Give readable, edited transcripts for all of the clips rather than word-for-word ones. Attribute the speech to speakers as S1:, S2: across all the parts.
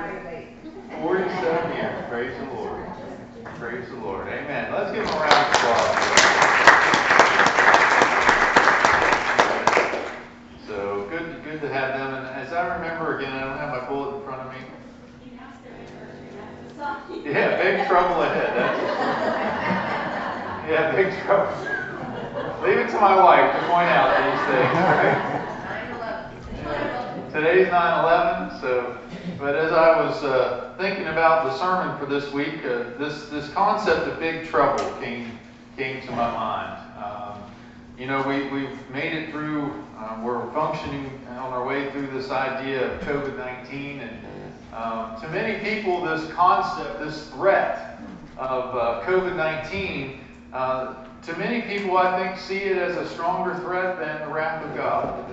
S1: 47 years. Praise the Lord. Praise the Lord. Amen. Let's give him a round of applause. So good to have them. And as I remember again, I don't have my bullet in front of me. Yeah, big trouble ahead. Yeah, big trouble. Leave it to my wife to point out these things, right? 9/11. Today's 9/11, so, but as I was thinking about the sermon for this week, this concept of big trouble came to my mind. We've made it through, we're functioning on our way through this idea of COVID-19, and to many people, this concept, this threat of COVID-19, to many people, I think, see it as a stronger threat than the wrath of God.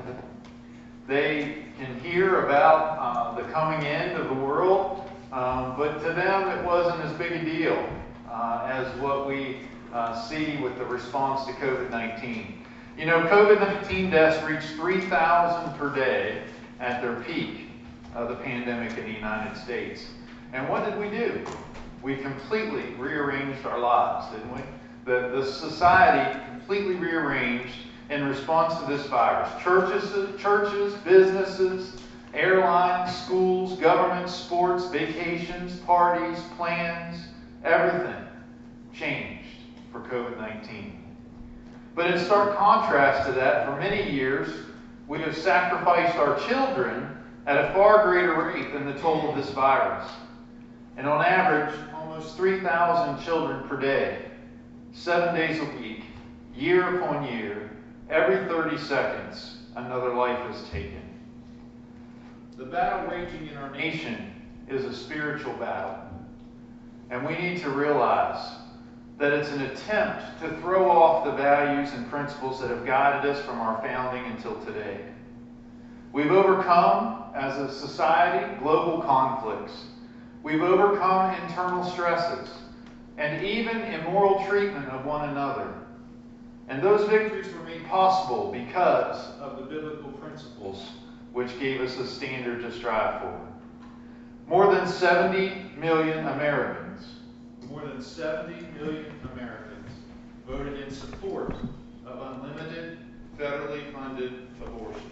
S1: They can hear about the coming end of the world, but to them it wasn't as big a deal as what we see with the response to COVID-19. You know, COVID-19 deaths reached 3,000 per day at their peak of the pandemic in the United States. And what did we do? We completely rearranged our lives, didn't we? The society completely rearranged in response to this virus. Churches, businesses, airlines, schools, governments, sports, vacations, parties, plans, everything changed for COVID-19. But in stark contrast to that, for many years, we have sacrificed our children at a far greater rate than the toll of this virus. And on average, almost 3,000 children per day, 7 days a week, year upon year, every 30 seconds, another life is taken. The battle raging in our nation is a spiritual battle. And we need to realize that it's an attempt to throw off the values and principles that have guided us from our founding until today. We've overcome, as a society, global conflicts. We've overcome internal stresses and even immoral treatment of one another. And those victories were made possible because of the biblical principles which gave us a standard to strive for. More than 70 million Americans voted in support of unlimited, federally funded abortion.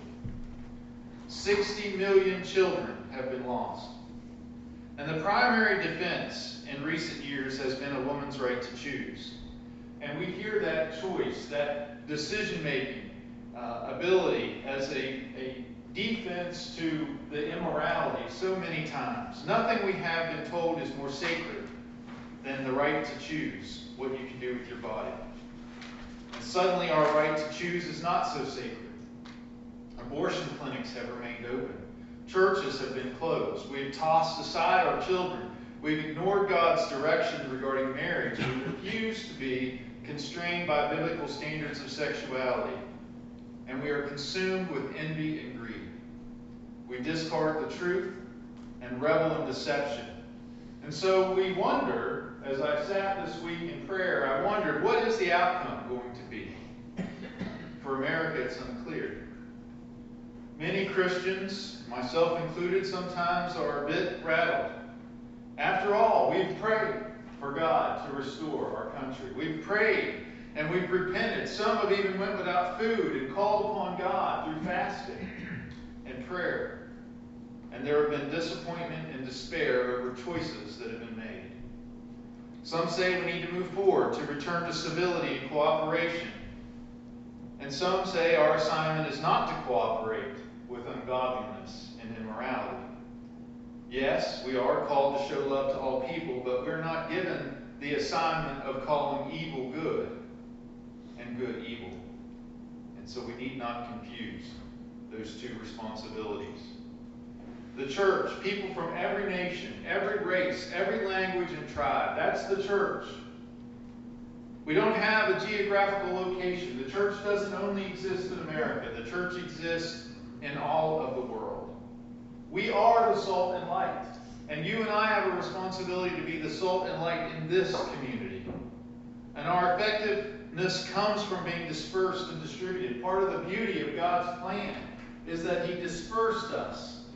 S1: 60 million children have been lost. And the primary defense in recent years has been a woman's right to choose. And we hear that choice, that decision-making ability as a defense to the immorality so many times. Nothing we have been told is more sacred than the right to choose what you can do with your body. And suddenly our right to choose is not so sacred. Abortion clinics have remained open. Churches have been closed. We've tossed aside our children. We've ignored God's direction regarding marriage. We refuse to be constrained by biblical standards of sexuality. And we are consumed with envy and greed. We discard the truth and revel in deception. And so we wonder, as I sat this week in prayer, I wondered, what is the outcome going to be? For America, it's unclear. Many Christians, myself included, sometimes are a bit rattled. After all, we've prayed for God to restore our country. We've prayed and we've repented. Some have even went without food and called upon God through fasting and prayer. And there have been disappointment and despair over choices that have been made. Some say we need to move forward to return to civility and cooperation. And some say our assignment is not to cooperate with ungodliness and immorality. Yes, we are called to show love to all people, but we're not given the assignment of calling evil good and good evil. And so we need not confuse those two responsibilities. The church, people from every nation, every race, every language and tribe, that's the church. We don't have a geographical location. The church doesn't only exist in America. The church exists in all of the world. We are the salt and light. And you and I have a responsibility to be the salt and light in this community. And our effectiveness comes from being dispersed and distributed. Part of the beauty of God's plan is that He dispersed us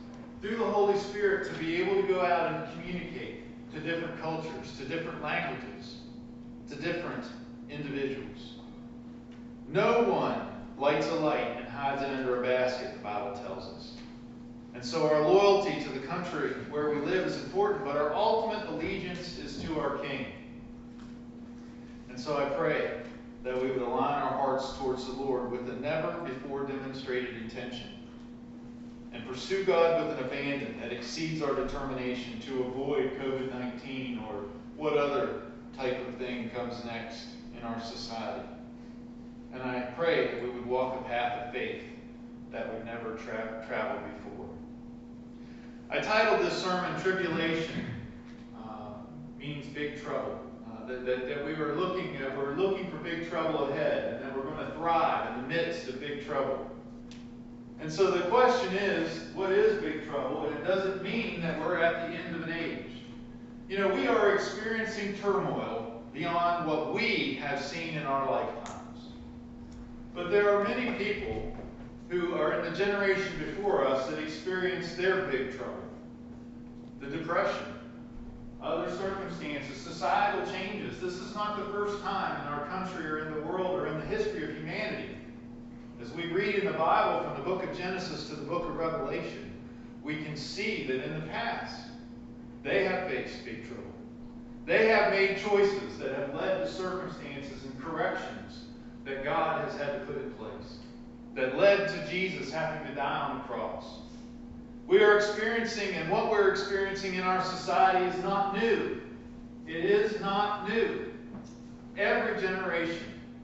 S1: through the Holy Spirit, to be able to go out and communicate to different cultures, to different languages, to different individuals. No one lights a light and hides it under a basket, the Bible tells us. And so our loyalty to the country where we live is important, but our ultimate allegiance is to our King. And so I pray that we would align our hearts towards the Lord with a never-before-demonstrated intention and pursue God with an abandon that exceeds our determination to avoid COVID-19 or what other type of thing comes next in our society. And I pray that we would walk a path of faith that we've never traveled before. I titled this sermon, Tribulation Means Big Trouble. That we were looking for big trouble ahead, and that we're going to thrive in the midst of big trouble. And so the question is, what is big trouble? And it doesn't mean that we're at the end of an age. You know, we are experiencing turmoil beyond what we have seen in our lifetimes. But there are many people who are in the generation before us that experienced their big trouble. The Depression, other circumstances, societal changes. This is not the first time in our country or in the world or in the history of humanity. As we read in the Bible from the book of Genesis to the book of Revelation, we can see that in the past, they have faced big trouble. They have made choices that have led to circumstances and corrections that God has had to put in place, that led to Jesus having to die on the cross. We are experiencing, and what we're experiencing in our society is not new. It is not new. Every generation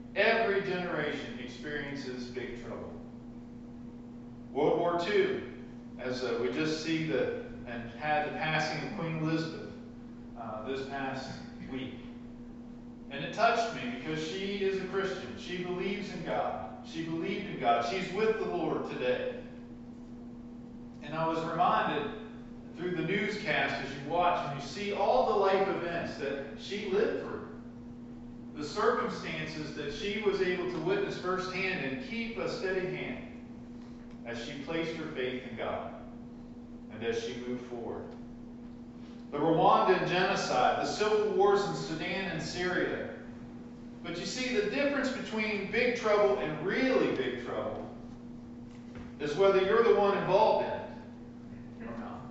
S1: experiences big trouble. World War II, as we just see and had the passing of Queen Elizabeth this past week. And it touched me because she is a Christian. She believes in God. She believed in God. She's with the Lord today. And I was reminded through the newscast as you watch and you see all the life events that she lived through. The circumstances that she was able to witness firsthand and keep a steady hand as she placed her faith in God and as she moved forward. The Rwandan genocide, the civil wars in Sudan and Syria. But you see, the difference between big trouble and really big trouble is whether you're the one involved in it or not.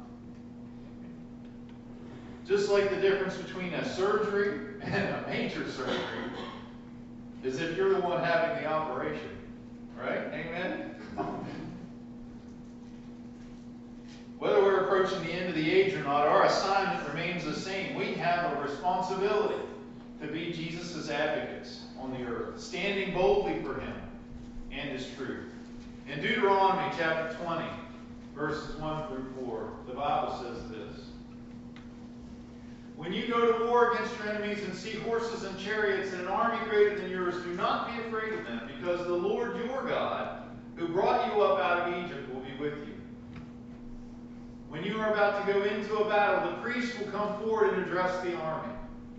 S1: Just like the difference between a surgery and a major surgery is if you're the one having the operation. Right? Amen? Whether we're approaching the end of the age or not, our assignment remains the same. We have a responsibility to be Jesus' advocates on the earth, standing boldly for Him and His truth. In Deuteronomy chapter 20, verses 1 through 4, the Bible says this. When you go to war against your enemies and see horses and chariots and an army greater than yours, do not be afraid of them, because the Lord your God, who brought you up out of Egypt, will be with you. When you are about to go into a battle, the priest will come forward and address the army.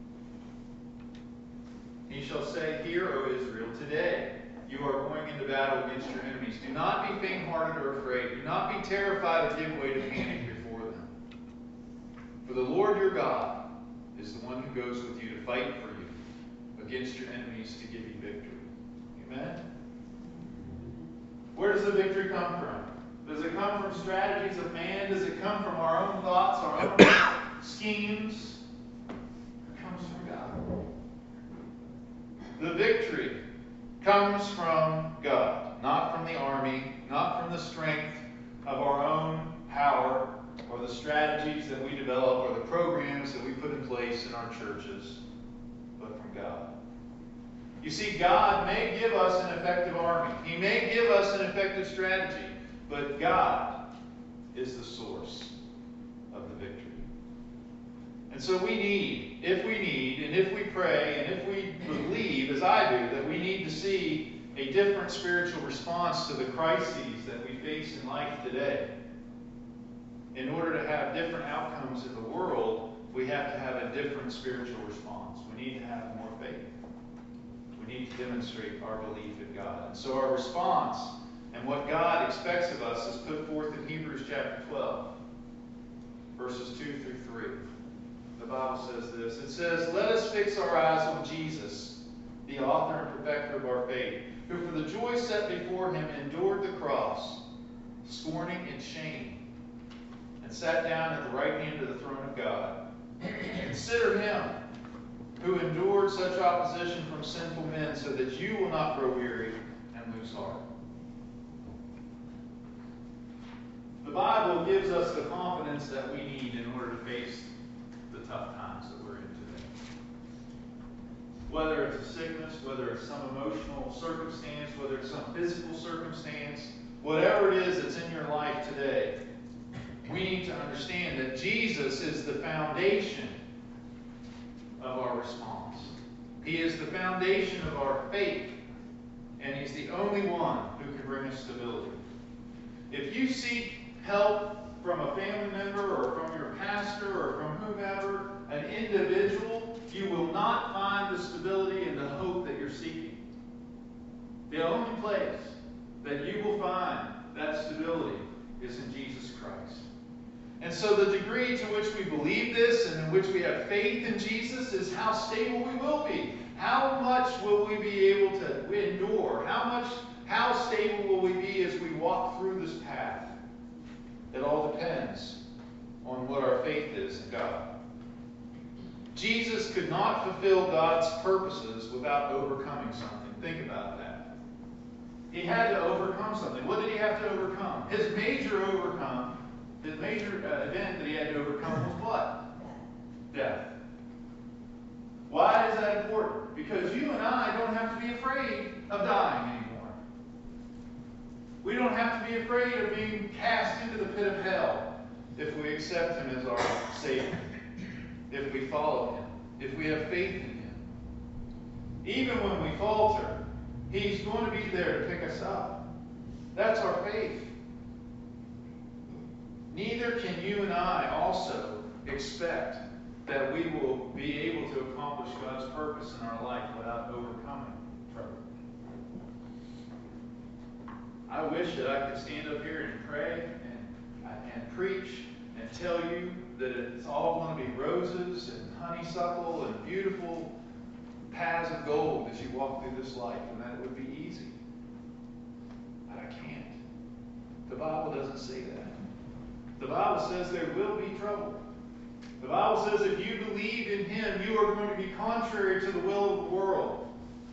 S1: He shall say, Hear, O Israel, today you are going into battle against your enemies. Do not be faint-hearted or afraid. Do not be terrified or give way to panic before them. For the Lord your God is the one who goes with you to fight for you against your enemies to give you victory. Amen? Where does the victory come from? Does it come from strategies of man? Does it come from our own thoughts, our own schemes? It comes from God. The victory comes from God, not from the army, not from the strength of our own power or the strategies that we develop or the programs that we put in place in our churches, but from God. You see, God may give us an effective army. He may give us an effective strategy. But God is the source of the victory. And so we need, and if we pray, and if we believe, as I do, that we need to see a different spiritual response to the crises that we face in life today. In order to have different outcomes in the world, we have to have a different spiritual response. We need to have more faith. We need to demonstrate our belief in God. And so our response and what God expects of us is put forth in Hebrews chapter 12. verses 2 through 3. The Bible says this. It says, "Let us fix our eyes on Jesus, the author and perfecter of our faith, who for the joy set before him endured the cross, scorning its shame, and sat down at the right hand of the throne of God. Consider him who endured such opposition from sinful men, so that you will not grow weary and lose heart." The Bible gives us the confidence that we need in order to face the tough times that we're in today. Whether it's a sickness, whether it's some emotional circumstance, whether it's some physical circumstance, whatever it is that's in your life today, we need to understand that Jesus is the foundation of our response. He is the foundation of our faith, and He's the only one who can bring us stability. If you seek help from a family member or from your pastor or from whomever, an individual, you will not find the stability and the hope that you're seeking. The only place that you will find that stability is in Jesus Christ. And so the degree to which we believe this and in which we have faith in Jesus is how stable we will be. How much will we be able to endure? How stable will we be as we walk through this path? It all depends on what our faith is in God. Jesus could not fulfill God's purposes without overcoming something. Think about that. He had to overcome something. What did he have to overcome? His major event that he had to overcome was what? Death. Why is that important? Because you and I don't have to be afraid of dying anymore. We don't have to be afraid of being cast into the pit of hell if we accept Him as our Savior, if we follow Him, if we have faith in Him. Even when we falter, He's going to be there to pick us up. That's our faith. Neither can you and I also expect that we will be able to accomplish God's purpose in our life without overcoming trouble. I wish that I could stand up here and pray and preach and tell you that it's all going to be roses and honeysuckle and beautiful paths of gold as you walk through this life, and that it would be easy. But I can't. The Bible doesn't say that. The Bible says there will be trouble. The Bible says if you believe in Him, you are going to be contrary to the will of the world.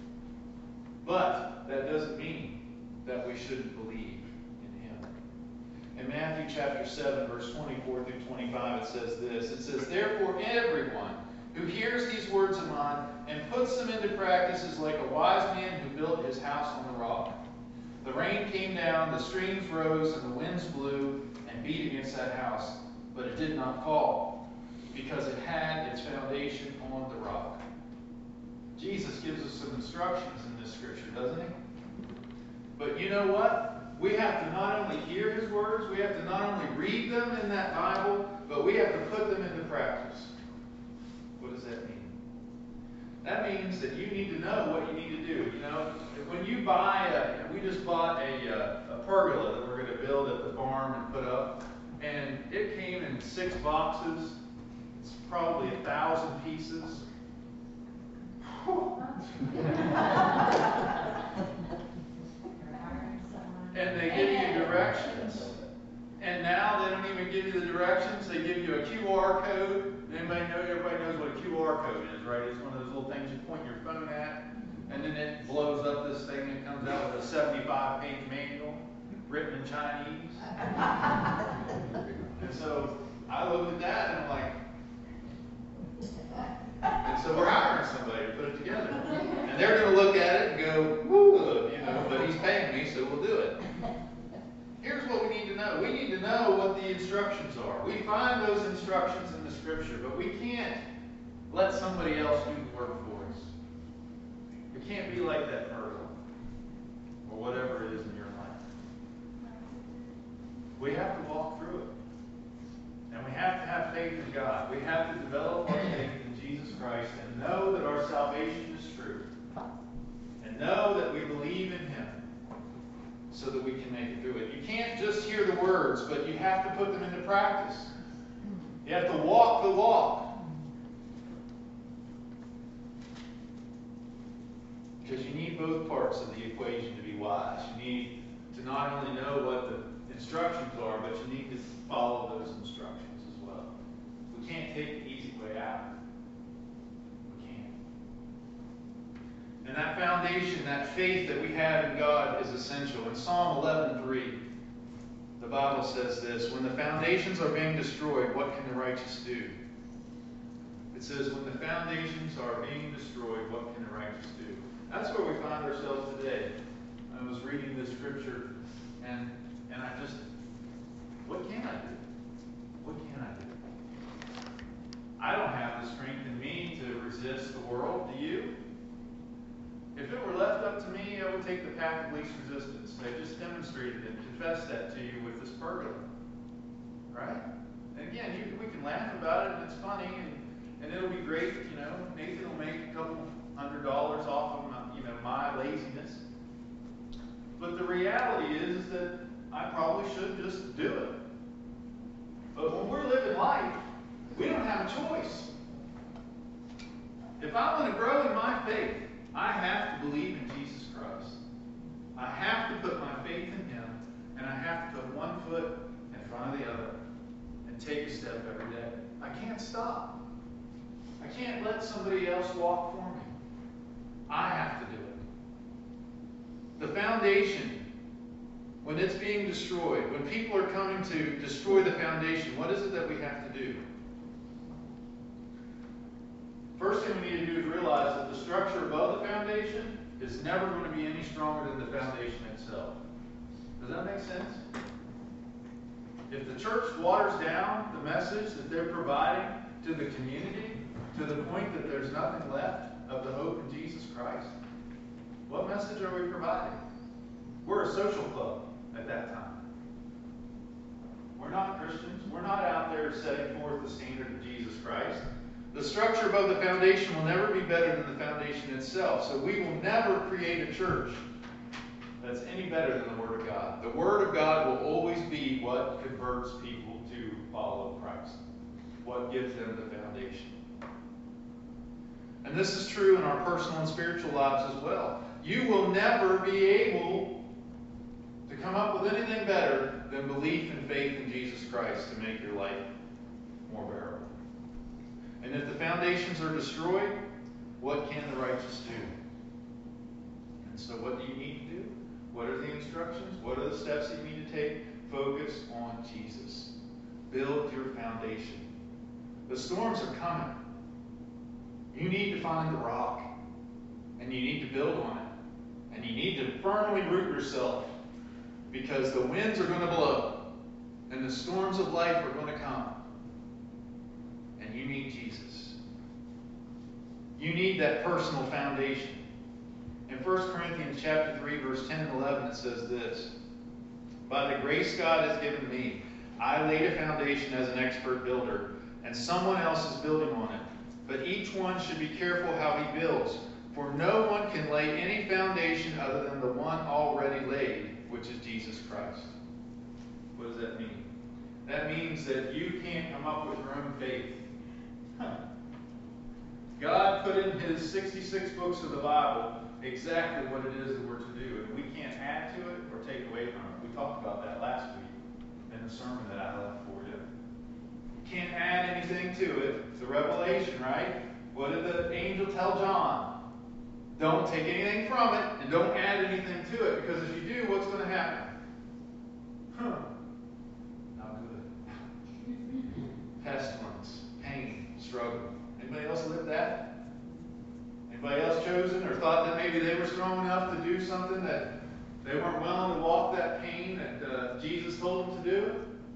S1: But that doesn't mean that we shouldn't believe in Him. In Matthew chapter 7, verse 24 through 25, it says this. It says, "Therefore everyone who hears these words of mine and puts them into practice is like a wise man who built his house on the rock. The rain came down, the streams rose, and the winds blew and beat against that house, but it did not fall, because it had its foundation on the rock." Jesus gives us some instructions in this scripture, doesn't He? But you know what? We have to not only hear His words, we have to not only read them in that Bible, but we have to put them into practice. What does that mean? That means that you need to know what you need to do. You know, when you we just bought a pergola that we're going to build at the farm and put up, and it came in 6 boxes. It's probably 1,000 pieces. And they give you directions. And now they don't even give you the directions. They give you a QR code. Everybody knows what a QR code is, right? It's one of those little things you point your phone at, and then it blows up this thing and comes out with a 75-page manual written in Chinese. And so I looked at that and I'm like, and so we're hiring somebody to put it together. And they're going to look at it and go, woo, but he's paying me, so we'll do it. Here's what we need to know. We need to know what the instructions are. We find those instructions in the Scripture, but we can't let somebody else do the work for us. We can't be like that pergola or whatever it is in your life. We have to walk through it. And we have to have faith in God. We have to develop our faith in Jesus Christ and know that our salvation is true. And know that we believe in Him so that we can make it through it. You can't just hear the words, but you have to put them into practice. You have to walk the walk. Because you need both parts of the equation to be wise. You need to not only know what the instructions are, but you need to follow those instructions as well. We can't take the easy way out. We can't. And that foundation, that faith that we have in God is essential. In Psalm 11:3, the Bible says this: when the foundations are being destroyed, what can the righteous do? It says, when the foundations are being destroyed, what can the righteous do? That's where we find ourselves today. I was reading this scripture, and I just, what can I do? What can I do? I don't have the strength in me to resist the world. Do you? If it were left up to me, I would take the path of least resistance. I just demonstrated and confessed that to you with this pergola. Right? And again, we can laugh about it, and it's funny, and it'll be great. You know, Nathan will make a couple $100 off of my laziness. But the reality is that I probably should just do it. But when we're living life, we don't have a choice. If I want to grow in my faith, I have to believe in Jesus Christ. I have to put my faith in Him, and I have to put one foot in front of the other and take a step every day. I can't stop. I can't let somebody else walk for me. I have to do it. The foundation, when it's being destroyed, when people are coming to destroy the foundation, what is it that we have to do? First thing we need to do is realize that the structure above the foundation is never going to be any stronger than the foundation itself. Does that make sense? If the church waters down the message that they're providing to the community to the point that there's nothing left of the hope in Jesus Christ, what message are we providing? We're a social club at that time. We're not Christians. We're not out there setting forth the standard of Jesus Christ. The structure above the foundation will never be better than the foundation itself. So we will never create a church that's any better than the Word of God. The Word of God will always be what converts people to follow Christ, what gives them the foundation. And this is true in our personal and spiritual lives as well. You will never be able to come up with anything better than belief and faith in Jesus Christ to make your life more bearable. And if the foundations are destroyed, what can the righteous do? And so what do you need to do? What are the instructions? What are the steps that you need to take? Focus on Jesus. Build your foundation. The storms are coming. You need to find the rock, and you need to build on it. And you need to firmly root yourself, because the winds are going to blow, and the storms of life are going to come. And you need Jesus. You need that personal foundation. In 1 Corinthians chapter 3, verse 10 and 11, it says this: by the grace God has given me, I laid a foundation as an expert builder, and someone else is building on it. But each one should be careful how he builds, for no one can lay any foundation other than the one already laid, which is Jesus Christ. What does that mean? That means that you can't come up with your own faith. God put in His 66 books of the Bible exactly what it is that we're to do, and we can't add to it or take away from it. We talked about that last week in the sermon that I left for you. Can't add anything to it. It's a revelation, right? What did the angel tell John? Don't take anything from it, and don't add anything to it, because if you do, what's going to happen? Not good. Pestilence, pain, struggle. Anybody else live that? Anybody else chosen or thought that maybe they were strong enough to do something that they weren't willing to walk that pain that Jesus told them to do?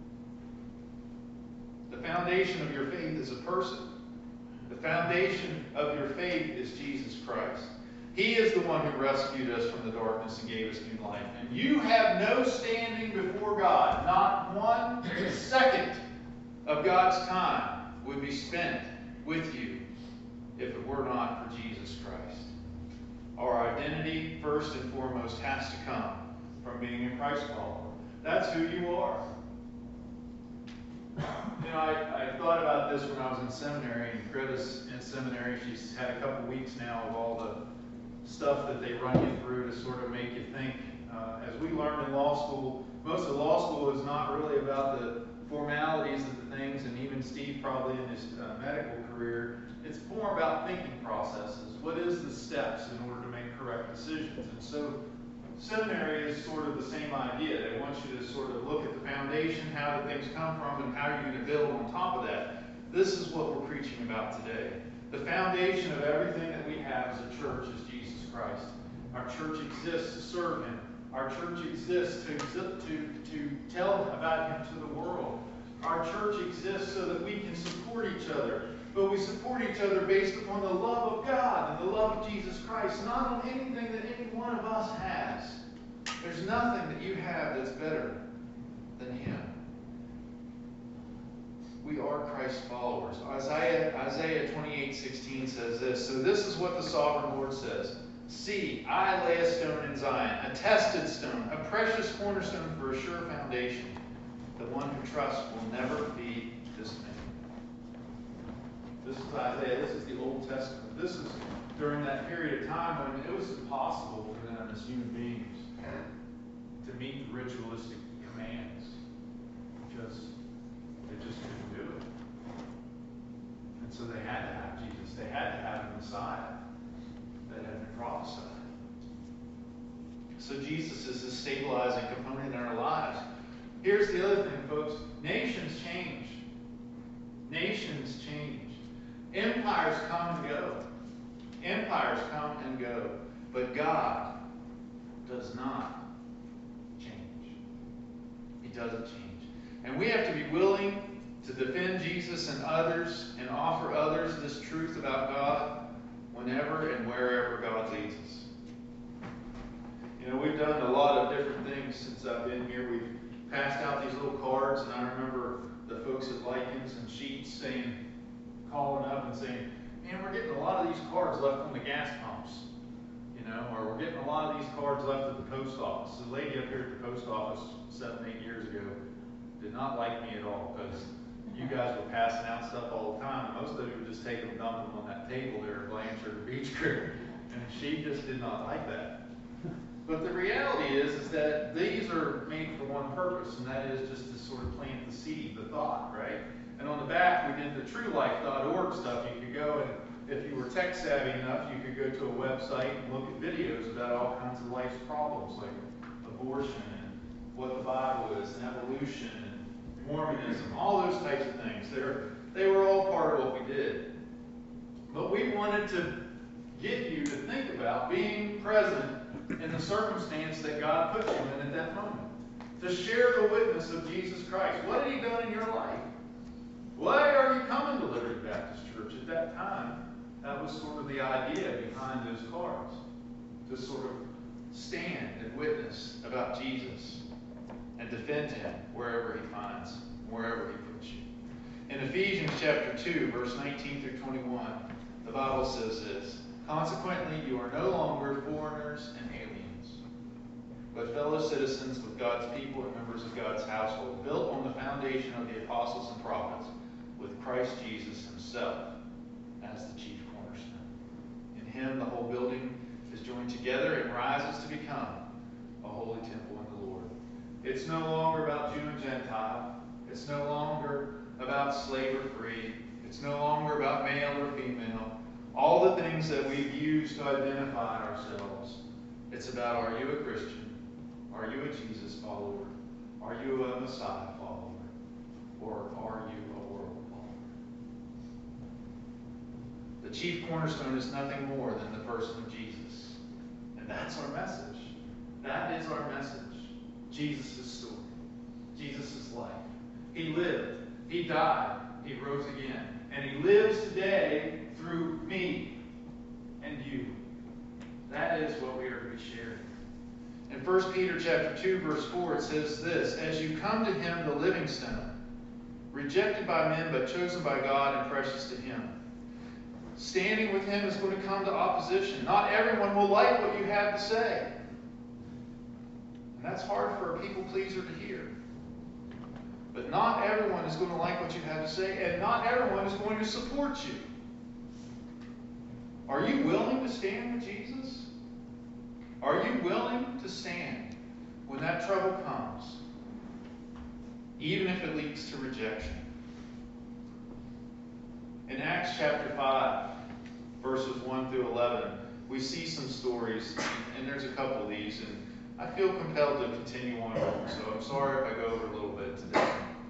S1: The foundation of your faith is a person. The foundation of your faith is Jesus Christ. He is the one who rescued us from the darkness and gave us new life. And you have no standing before God. Not 1 second of God's time would be spent with you if it were not for Jesus Christ. Our identity, first and foremost, has to come from being a Christ follower. That's who you are. I thought about this when I was in seminary, and Greta's in seminary. She's had a couple weeks now of all the stuff that they run you through to sort of make you think. As we learned in law school, most of law school is not really about the formalities of the things, and even Steve probably in his medical career, it's more about thinking processes. What is the steps in order to make correct decisions? And so seminary is sort of the same idea. They want you to sort of look at the foundation, how did things come from, and how you're going to build on top of that. This is what we're preaching about today. The foundation of everything that we have as a church is Jesus Christ. Our church exists to serve Him. Our church exists to tell about Him to the world. Our church exists so that we can support each other. But we support each other based upon the love of God and the love of Jesus Christ, not on anything that any one of us has. There's nothing that you have that's better than Him. We are Christ's followers. Isaiah 28:16 says this. So this is what the sovereign Lord says. See, I lay a stone in Zion, a tested stone, a precious cornerstone for a sure foundation. The one who trusts will never be dismayed. This is Isaiah. This is the Old Testament. This is during that period of time when it was impossible for them as human beings to meet the ritualistic commands. They just couldn't do it. And so they had to have Jesus. They had to have a Messiah that had been prophesied. So Jesus is a stabilizing component in our lives. Here's the other thing, folks. Nations change. Nations change. Empires come and go. Empires come and go. But God does not change. He doesn't change. And we have to be willing to defend Jesus and others and offer others this truth about God whenever and wherever God leads us. We've done a lot of different things since I've been here. We've passed out these little cards, and I remember the folks at Likens and Sheets calling up and saying, man, we're getting a lot of these cards left on the gas pumps, or we're getting a lot of these cards left at the post office. The lady up here at the post office 7-8 years ago did not like me at all, because you guys were passing out stuff all the time, and most of you would just take them and dump them on that table there at Blanchard Beach Creek, and she just did not like that. But the reality is that these are made for one purpose, and that is just to sort of plant the seed, the thought, right? And on the back, we did the truelife.org stuff. You could go, and if you were tech savvy enough, you could go to a website and look at videos about all kinds of life's problems, like abortion and what the Bible is, and evolution and Mormonism, all those types of things. They were all part of what we did. But we wanted to get you to think about being present in the circumstance that God put you in at that moment. To share the witness of Jesus Christ. What had He done in your life? Why are you coming to Liberty Baptist Church at that time? That was sort of the idea behind those cards. To sort of stand and witness about Jesus and defend Him wherever He puts you. In Ephesians chapter 2, verse 19 through 21, the Bible says this. Consequently, you are no longer foreigners and aliens, but fellow citizens with God's people and members of God's household, built on the foundation of the apostles and prophets, with Christ Jesus Himself as the chief cornerstone. In Him, the whole building is joined together and rises to become a holy temple in the Lord. It's no longer about Jew and Gentile. It's no longer about slave or free. It's no longer about male or female. All the things that we've used to identify ourselves. It's about, are you a Christian? Are you a Jesus follower? Are you a Messiah follower? Or are you a world follower? The chief cornerstone is nothing more than the person of Jesus. And that's our message. That is our message. Jesus' story. Jesus' life. He lived. He died. He rose again. And He lives today through me and you. That is what we are to be sharing. In 1 Peter chapter 2, verse 4, it says this, as you come to Him, the living stone, rejected by men but chosen by God and precious to Him. Standing with Him is going to come to opposition. Not everyone will like what you have to say. And that's hard for a people pleaser to hear. But not everyone is going to like what you have to say, and not everyone is going to support you. Are you willing to stand with Jesus? Are you willing to stand when that trouble comes, even if it leads to rejection? In Acts chapter 5, verses 1 through 11, we see some stories, and there's a couple of these, and I feel compelled to continue on, so I'm sorry if I go over a little bit today.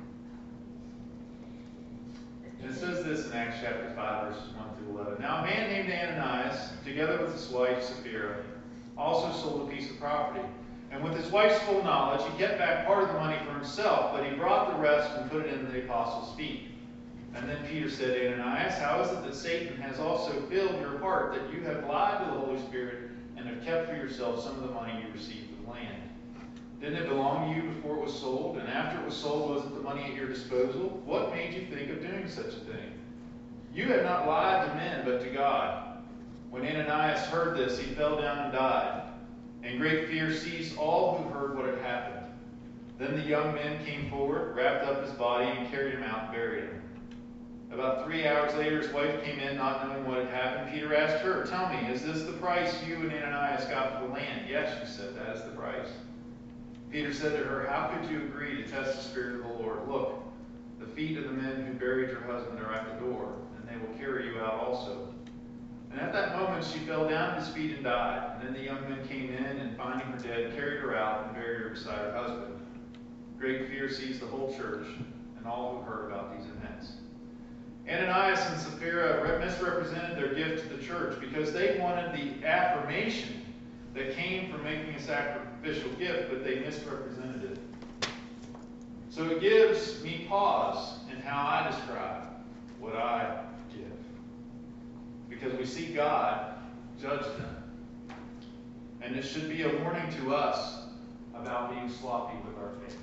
S1: And it says this in Acts chapter 5, verses 1 through 11. Now a man named Ananias, together with his wife Sapphira, also sold a piece of property. And with his wife's full knowledge, he kept back part of the money for himself, but he brought the rest and put it in the apostles' feet. And then Peter said to Ananias, how is it that Satan has also filled your heart, that you have lied to the Holy Spirit and have kept for yourself some of the money you received for the land? Didn't it belong to you before it was sold? And after it was sold, wasn't the money at your disposal? What made you think of doing such a thing? You have not lied to men, but to God. When Ananias heard this, he fell down and died. And great fear seized all who heard what had happened. Then the young men came forward, wrapped up his body, and carried him out and buried him. About 3 hours later, his wife came in, not knowing what had happened. Peter asked her, tell me, is this the price you and Ananias got for the land? Yes, she said, that is the price. Peter said to her, how could you agree to test the Spirit of the Lord? Look, the feet of the men who buried your husband are at the door, and they will carry you out also. And at that moment she fell down at his feet and died. And then the young men came in, and finding her dead, carried her out and buried her beside her husband. Great fear seized the whole church and all who heard about these events. Ananias and Sapphira misrepresented their gift to the church because they wanted the affirmation that came from making a sacrificial gift, but they misrepresented it. So it gives me pause in how I describe what I give. Because we see God judge them. And it should be a warning to us about being sloppy with our faith.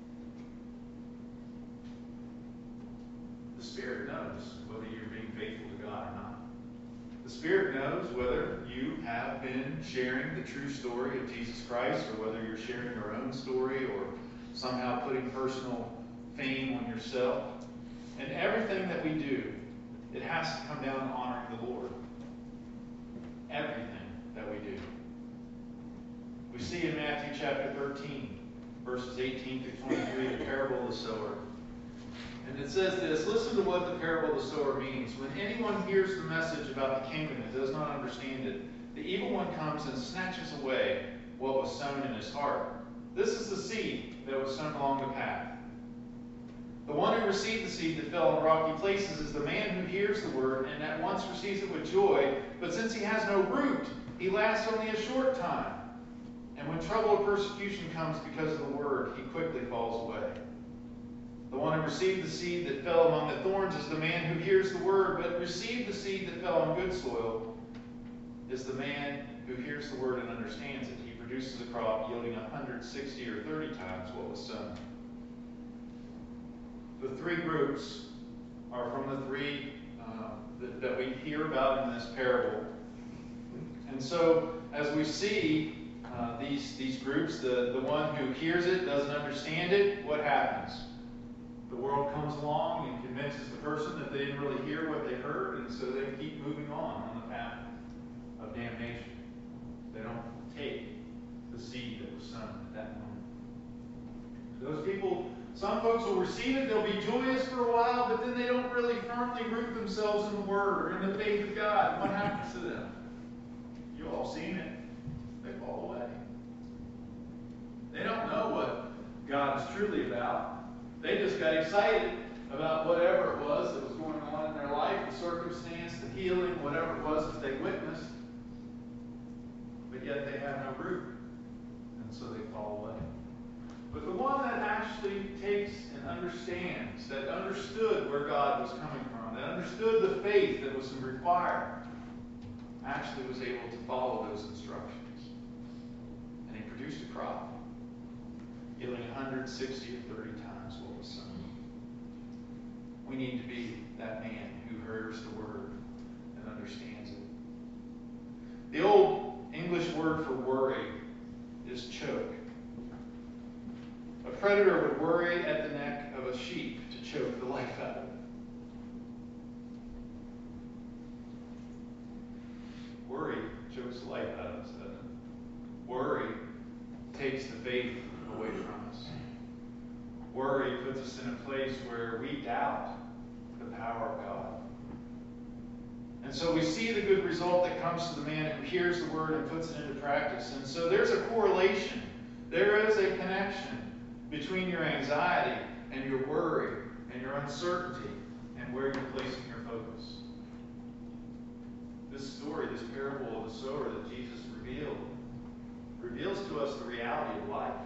S1: The Spirit knows whether you're being faithful to God or not. The Spirit knows whether you have been sharing the true story of Jesus Christ, or whether you're sharing your own story, or somehow putting personal fame on yourself. And everything that we do, it has to come down to honoring the Lord. Everything that we do. We see in Matthew chapter 13, verses 18 through 23, the parable of the sower. And it says this, listen to what the parable of the sower means. When anyone hears the message about the kingdom and does not understand it, the evil one comes and snatches away what was sown in his heart. This is the seed that was sown along the path. The one who received the seed that fell on rocky places is the man who hears the word and at once receives it with joy, but since he has no root, he lasts only a short time. And when trouble or persecution comes because of the word, he quickly falls away. The one who received the seed that fell among the thorns is the man who hears the word, but received the seed that fell on good soil is the man who hears the word and understands it. He produces a crop yielding 160 or 30 times what was sown. The three groups are from the three that we hear about in this parable. And so, as we see these groups, the one who hears it, doesn't understand it, what happens? The world comes along and convinces the person that they didn't really hear what they heard, and so they keep moving on the path of damnation. They don't take the seed that was sown at that moment. Those people, some folks will receive it, they'll be joyous for a while, but then they don't really firmly root themselves in the Word or in the faith of God. What happens to them? You've all seen it. They fall away. They don't know what God is truly about. They just got excited about whatever it was that was going on in their life, the circumstance, the healing, whatever it was that they witnessed. But yet they have no root, and so they fall away. But the one that actually takes and understands, that understood where God was coming from, that understood the faith that was required, actually was able to follow those instructions. And he produced a crop, yielding 160 or 30 times what was sown. We need to be that man who hears the word and understands it. The old English word for worry is choke. A predator would worry at the neck of a Worry chokes the life out of us, doesn't it? Worry takes the faith away from us. Worry puts us in a place where we doubt the power of God. And so we see the good result that comes to the man who hears the word and puts it into practice. And so there's a correlation. There is a connection between your anxiety and your worry and your uncertainty and where you're placing your focus. This story, this parable of the sower that Jesus reveals to us the reality of life.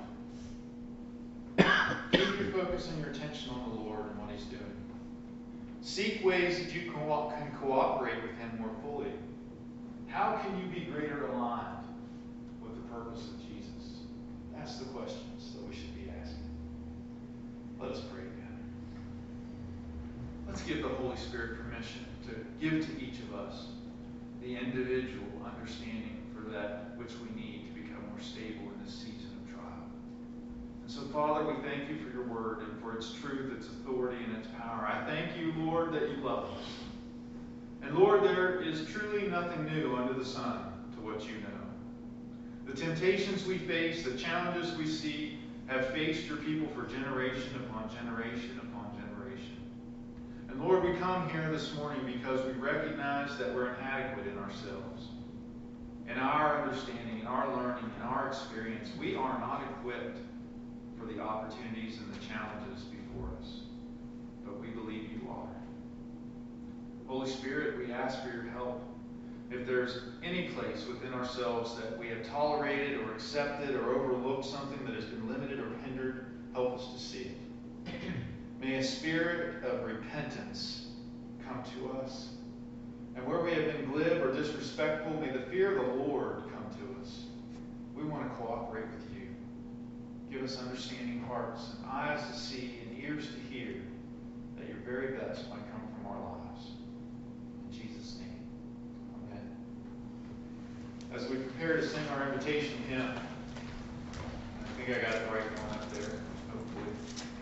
S1: Keep your focus and your attention on the Lord and what He's doing. Seek ways that you can cooperate with Him more fully. How can you be greater aligned with the purpose of Jesus? That's the questions that we should be asking. Let us pray together. Let's give the Holy Spirit permission to give to each of us the individual understanding for that which we need to become more stable in this season of trial. And so, Father, we thank you for your word and for its truth, its authority, and its power. I thank you, Lord, that you love us. And Lord, there is truly nothing new under the sun to what you know. The temptations we face, the challenges we see, have faced your people for generation upon generation upon generation. And Lord, we come here this morning because we recognize that we're inadequate in ourselves. In our understanding, in our learning, in our experience, we are not equipped for the opportunities and the challenges before us. But we believe you are. Holy Spirit, we ask for your help. If there's any place within ourselves that we have tolerated or accepted or overlooked something that has been limited or hindered, help us to see it. May a spirit of repentance come to us. And where we have been glib or disrespectful, may the fear of the Lord come to us. We want to cooperate with you. Give us understanding hearts and eyes to see and ears to hear that your very best might come from our lives. In Jesus' name, amen. As we prepare to sing our invitation hymn, I think I got the right one up there, hopefully.